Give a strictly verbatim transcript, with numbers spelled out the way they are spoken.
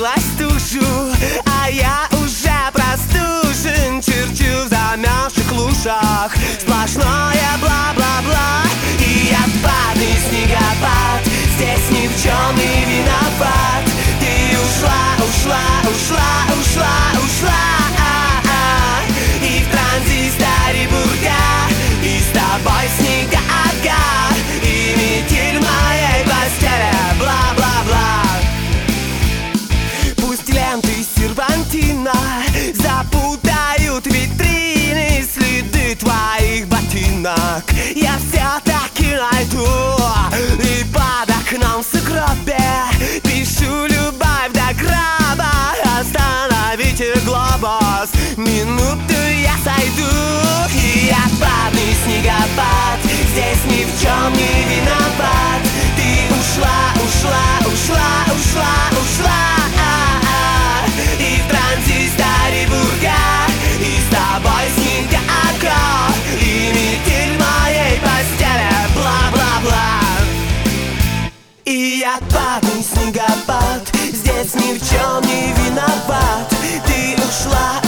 превратилась в тушу, а я уже простужен. Черчу в замерзших лужах сплошное бла-бла-бла. И я падаю, снегопад, здесь ни в чем не виноват. Ты ушла, ушла, ушла, ушла, ушла, а-а. И в транзисторе бурга, и с тобой снега ага, и метель в моей постели, бла-бла-бла. Пусть ленты сервантина запутают витрины, следы твоих ботинок я все-таки найду. И под окном в сугробе пишу любовь до гроба. Остановите глобус, минуту я сойду. И я падаю, снегопад, здесь ни в чем не виноват. Ты ушла, ушла, ушла, ушла, ушла, а-а. И в транзисторе бурга, и с тобой снега ага, и метель в моей постели, бла-бла-бла. И я падаю, снегопад, здесь ни в чем не виноват. Ты ушла,